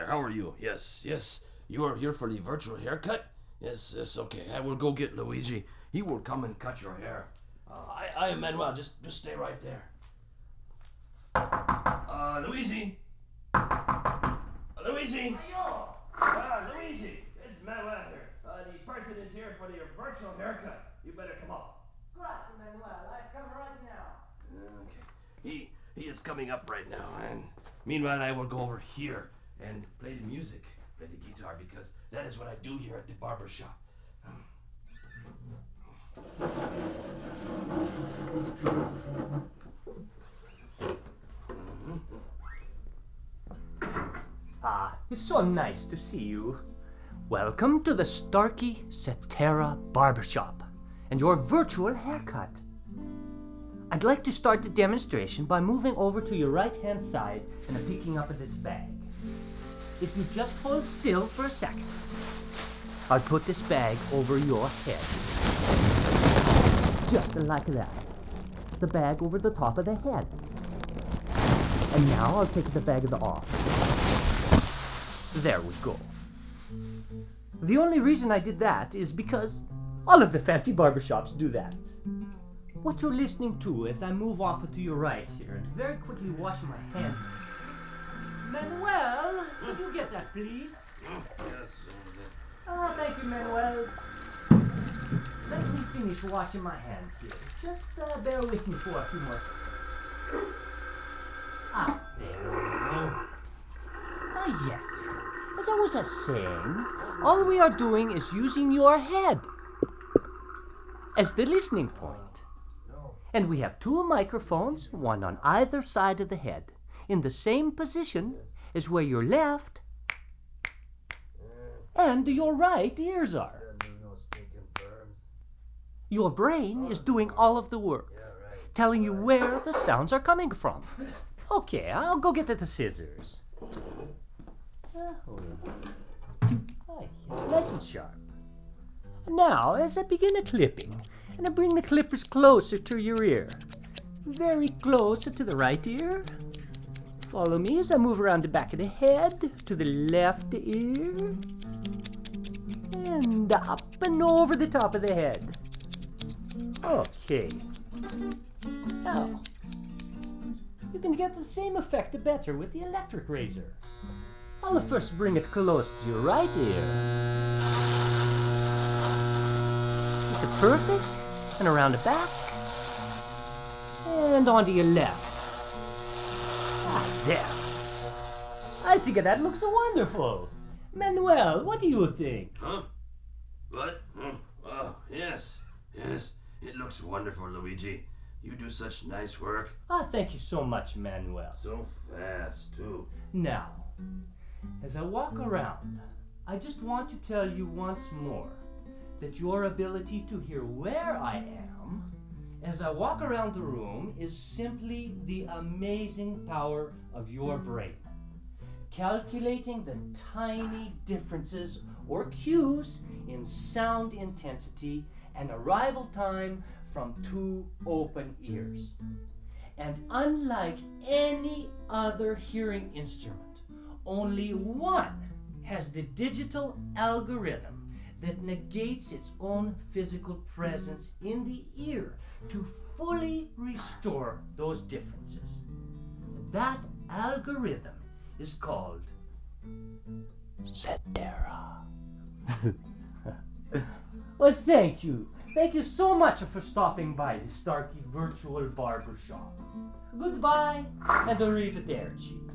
how are you? Yes, you are here for the virtual haircut? Yes, okay, I will go get Luigi. He will come and cut your hair. I am Manuel, just stay right there. Luigi? Luigi? Luigi, it's Manuel here. The person is here for your virtual haircut. You better come up. Grazie, Manuel. I come right now. Okay. He is coming up right now, and meanwhile I will go over here and play the music, play the guitar, because that is what I do here at the barber shop. It's so nice to see you. Welcome to the Starkey Cetera Barbershop and your virtual haircut. I'd like to start the demonstration by moving over to your right-hand side and picking up this bag. If you just hold still for a second, I'll put this bag over your head. Just like that. The bag over the top of the head. And now I'll take the bag off. There we go. The only reason I did that is because all of the fancy barbershops do that. What you're listening to as I move off to your right here and very quickly wash my hands. Manuel, could you get that, please? Yes. Thank you, Manuel. Let me finish washing my hands here. Just bear with me for a few more seconds. There we go. Yes. As I was saying, all we are doing is using your head as the listening point. And we have two microphones, one on either side of the head, in the same position as where your left and your right ears are. Your brain is doing all of the work, telling you where the sounds are coming from. Okay, I'll go get the scissors. Yes, nice and sharp. Now, as I begin the clipping, and I bring the clippers closer to your ear, very close to the right ear. Follow me as I move around the back of the head to the left ear, and up and over the top of the head. Okay. Now, you can get the same effect better with the electric razor. I'll first bring it close to your right ear. Is it perfect? And around the back. And onto your left. There. I think that looks wonderful. Manuel, what do you think? Huh? What? Oh, yes. It looks wonderful, Luigi. You do such nice work. Thank you so much, Manuel. So fast, too. Now, as I walk around, I just want to tell you once more that your ability to hear where I am as I walk around the room is simply the amazing power of your brain. Calculating the tiny differences or cues in sound intensity and arrival time from two open ears. And unlike any other hearing instrument, only one has the digital algorithm that negates its own physical presence in the ear to fully restore those differences. That algorithm is called Cetera. Well, thank you. Thank you so much for stopping by the Starkey Virtual Barbershop. Goodbye and arrivederci.